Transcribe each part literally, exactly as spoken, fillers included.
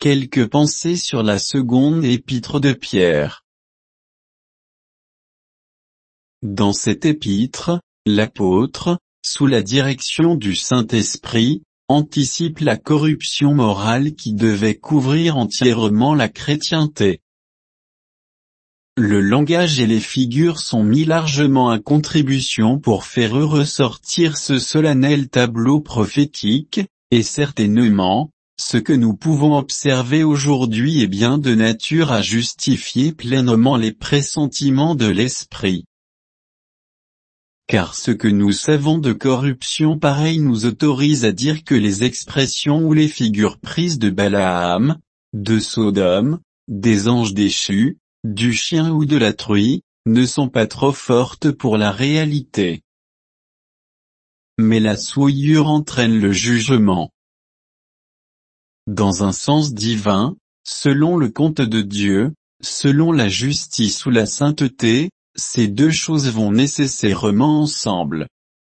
Quelques pensées sur la seconde épître de Pierre. Dans cette épître, l'apôtre, sous la direction du Saint-Esprit, anticipe la corruption morale qui devait couvrir entièrement la chrétienté. Le langage et les figures sont mis largement à contribution pour faire ressortir ce solennel tableau prophétique, et certainement, ce que nous pouvons observer aujourd'hui est bien de nature à justifier pleinement les pressentiments de l'esprit. Car ce que nous savons de corruption pareille nous autorise à dire que les expressions ou les figures prises de Balaam, de Sodome, des anges déchus, du chien ou de la truie, ne sont pas trop fortes pour la réalité. Mais la souillure entraîne le jugement. Dans un sens divin, selon le compte de Dieu, selon la justice ou la sainteté, ces deux choses vont nécessairement ensemble.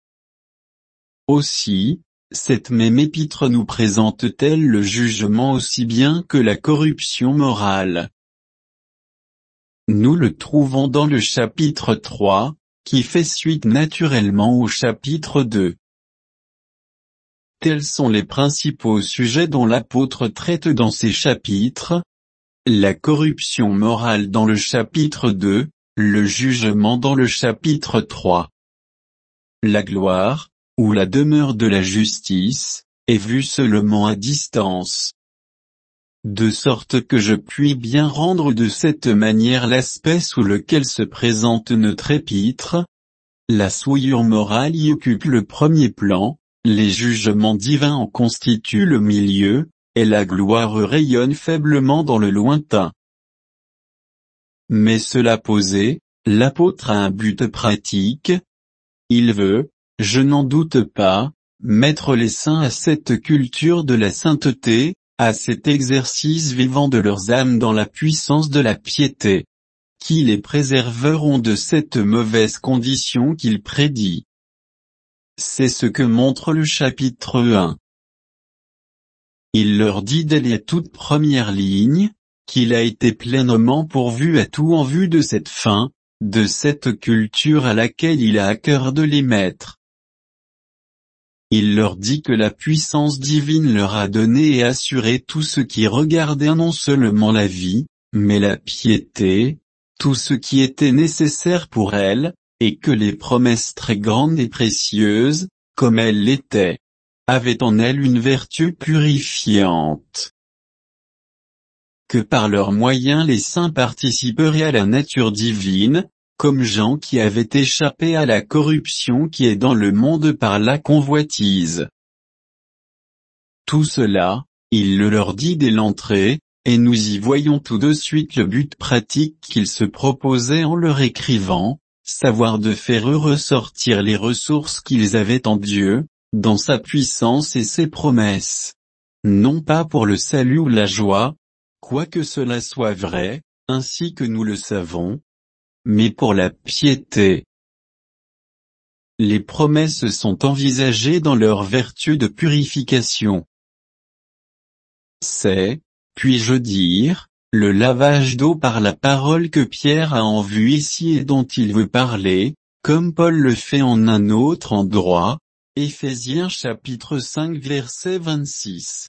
Aussi, cette même épître nous présente-t-elle le jugement aussi bien que la corruption morale. Nous le trouvons dans le chapitre trois, qui fait suite naturellement au chapitre deux. Tels sont les principaux sujets dont l'apôtre traite dans ces chapitres. La corruption morale dans le chapitre deux, le jugement dans le chapitre trois. La gloire, ou la demeure de la justice, est vue seulement à distance. De sorte que je puis bien rendre de cette manière l'aspect sous lequel se présente notre épître. La souillure morale y occupe le premier plan, les jugements divins en constituent le milieu, et la gloire rayonne faiblement dans le lointain. Mais cela posé, l'apôtre a un but pratique. Il veut, je n'en doute pas, mettre les saints à cette culture de la sainteté, à cet exercice vivant de leurs âmes dans la puissance de la piété, qui les préserveront de cette mauvaise condition qu'il prédit. C'est ce que montre le chapitre un. Il leur dit dès les toutes premières lignes, qu'il a été pleinement pourvu à tout en vue de cette fin, de cette culture à laquelle il a à cœur de les mettre. Il leur dit que la puissance divine leur a donné et assuré tout ce qui regardait non seulement la vie, mais la piété, tout ce qui était nécessaire pour elle, et que les promesses très grandes et précieuses, comme elles l'étaient, avaient en elles une vertu purifiante. Que par leurs moyens les saints participeraient à la nature divine, comme Jean qui avait échappé à la corruption qui est dans le monde par la convoitise. Tout cela, il le leur dit dès l'entrée, et nous y voyons tout de suite le but pratique qu'il se proposait en leur écrivant, savoir de faire ressortir les ressources qu'ils avaient en Dieu, dans sa puissance et ses promesses. Non pas pour le salut ou la joie, quoique cela soit vrai, ainsi que nous le savons, mais pour la piété. Les promesses sont envisagées dans leur vertu de purification. C'est, puis-je dire, le lavage d'eau par la parole que Pierre a en vue ici et dont il veut parler, comme Paul le fait en un autre endroit, Éphésiens chapitre cinq verset vingt-six.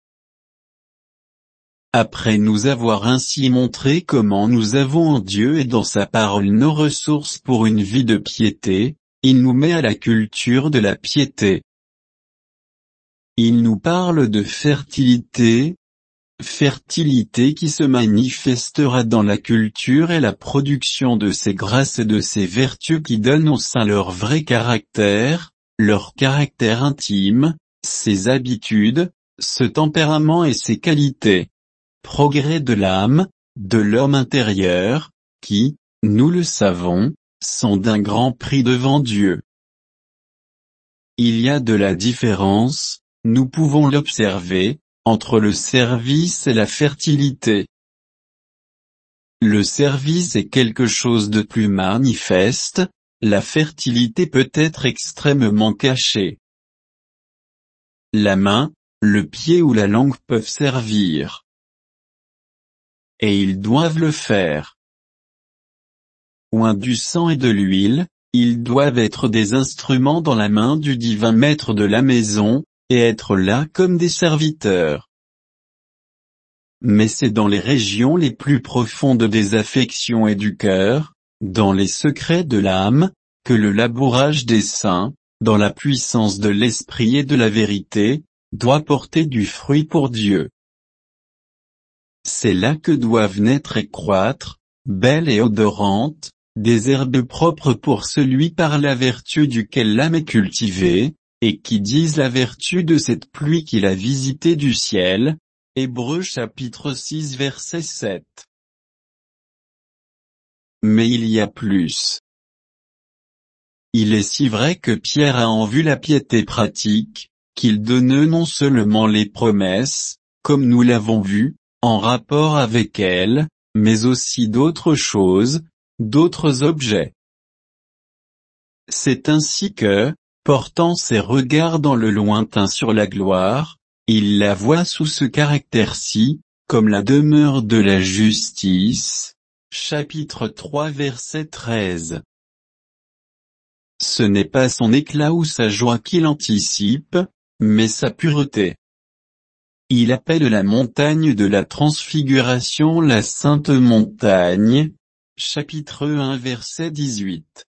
Après nous avoir ainsi montré comment nous avons en Dieu et dans sa parole nos ressources pour une vie de piété, il nous met à la culture de la piété. Il nous parle de fertilité, fertilité qui se manifestera dans la culture et la production de ces grâces et de ces vertus qui donnent aux saints leur vrai caractère, leur caractère intime, ses habitudes, ce tempérament et ses qualités. Progrès de l'âme, de l'homme intérieur, qui, nous le savons, sont d'un grand prix devant Dieu. Il y a de la différence, nous pouvons l'observer, entre le service et la fertilité. Le service est quelque chose de plus manifeste, la fertilité peut être extrêmement cachée. La main, le pied ou la langue peuvent servir. et ils doivent le faire. Oint du sang et de l'huile, ils doivent être des instruments dans la main du divin maître de la maison, et être là comme des serviteurs. Mais c'est dans les régions les plus profondes des affections et du cœur, dans les secrets de l'âme, que le labourage des saints, dans la puissance de l'esprit et de la vérité, doit porter du fruit pour Dieu. C'est là que doivent naître et croître, belles et odorantes, des herbes propres pour celui par la vertu duquel l'âme est cultivée, et qui disent la vertu de cette pluie qu'il a visitée du ciel. Hébreux chapitre six verset sept. Mais il y a plus. Il est si vrai que Pierre a en vue la piété pratique, qu'il donne non seulement les promesses, comme nous l'avons vu, en rapport avec elles, mais aussi d'autres choses, d'autres objets. C'est ainsi que, portant ses regards dans le lointain sur la gloire, il la voit sous ce caractère-ci, comme la demeure de la justice. Chapitre trois verset treize. Ce n'est pas son éclat ou sa joie qu'il anticipe, mais sa pureté. Il appelle la montagne de la transfiguration la sainte montagne. Chapitre un verset dix-huit.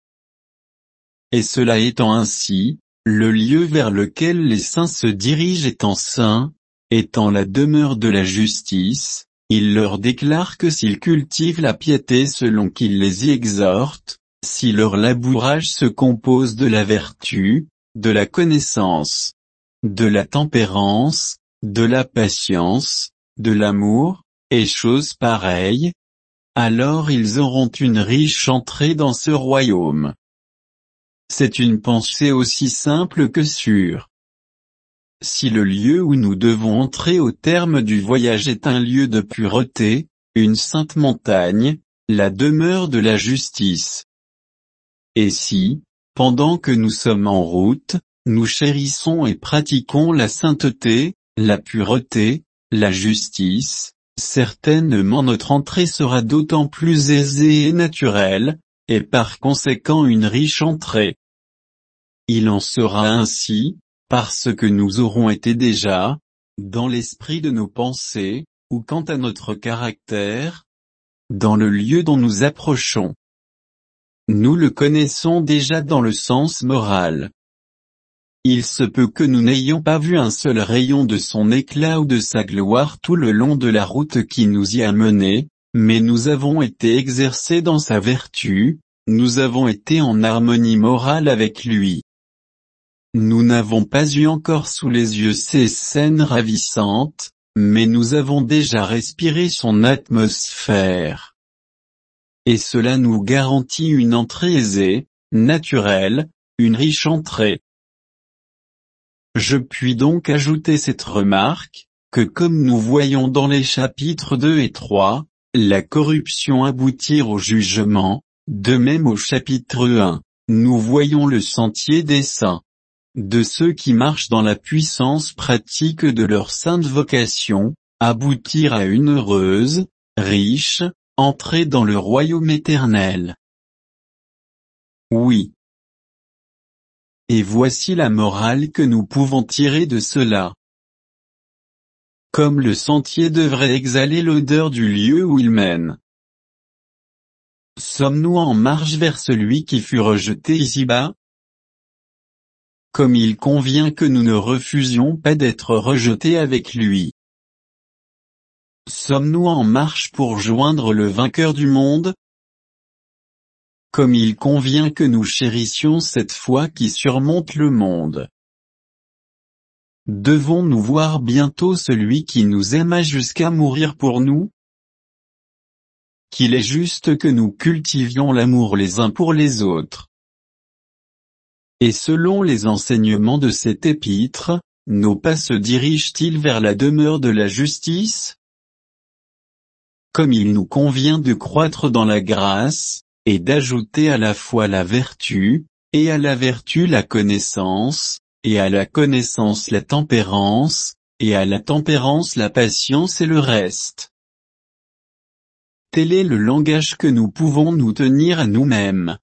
Et cela étant ainsi, le lieu vers lequel les saints se dirigent étant saint, étant la demeure de la justice, il leur déclare que s'ils cultivent la piété selon qu'il les y exhorte, si leur labourage se compose de la vertu, de la connaissance, de la tempérance, de la patience, de l'amour, et choses pareilles, alors ils auront une riche entrée dans ce royaume. C'est une pensée aussi simple que sûre. Si le lieu où nous devons entrer au terme du voyage est un lieu de pureté, une sainte montagne, la demeure de la justice. Et si, pendant que nous sommes en route, nous chérissons et pratiquons la sainteté, la pureté, la justice, certainement notre entrée sera d'autant plus aisée et naturelle, et par conséquent une riche entrée. Il en sera ainsi, parce que nous aurons été déjà, dans l'esprit de nos pensées, ou quant à notre caractère, dans le lieu dont nous approchons. Nous le connaissons déjà dans le sens moral. Il se peut que nous n'ayons pas vu un seul rayon de son éclat ou de sa gloire tout le long de la route qui nous y a menés, mais nous avons été exercés dans sa vertu, nous avons été en harmonie morale avec lui. Nous n'avons pas eu encore sous les yeux ces scènes ravissantes, mais nous avons déjà respiré son atmosphère. Et cela nous garantit une entrée aisée, naturelle, une riche entrée. Je puis donc ajouter cette remarque, que comme nous voyons dans les chapitres deux et trois, la corruption aboutir au jugement, de même au chapitre un, nous voyons le sentier des saints. De ceux qui marchent dans la puissance pratique de leur sainte vocation, aboutir à une heureuse, riche, entrée dans le royaume éternel. Oui. Et voici la morale que nous pouvons tirer de cela. Comme le sentier devrait exhaler l'odeur du lieu où il mène. Sommes-nous en marche vers celui qui fut rejeté ici-bas? Comme il convient que nous ne refusions pas d'être rejetés avec lui. Sommes-nous en marche pour joindre le vainqueur du monde? Comme il convient que nous chérissions cette foi qui surmonte le monde. Devons-nous voir bientôt celui qui nous aima jusqu'à mourir pour nous? Qu'il est juste que nous cultivions l'amour les uns pour les autres. Et selon les enseignements de cet épître, nos pas se dirigent-ils vers la demeure de la justice? Comme il nous convient de croître dans la grâce, et d'ajouter à la foi la vertu, et à la vertu la connaissance, et à la connaissance la tempérance, et à la tempérance la patience et le reste. Tel est le langage que nous pouvons nous tenir à nous-mêmes.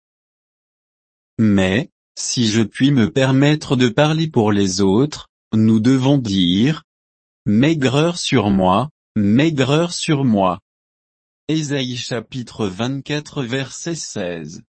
Mais, si je puis me permettre de parler pour les autres, nous devons dire « Maigreur sur moi, maigreur sur moi ». Ésaïe chapitre vingt-quatre verset seize.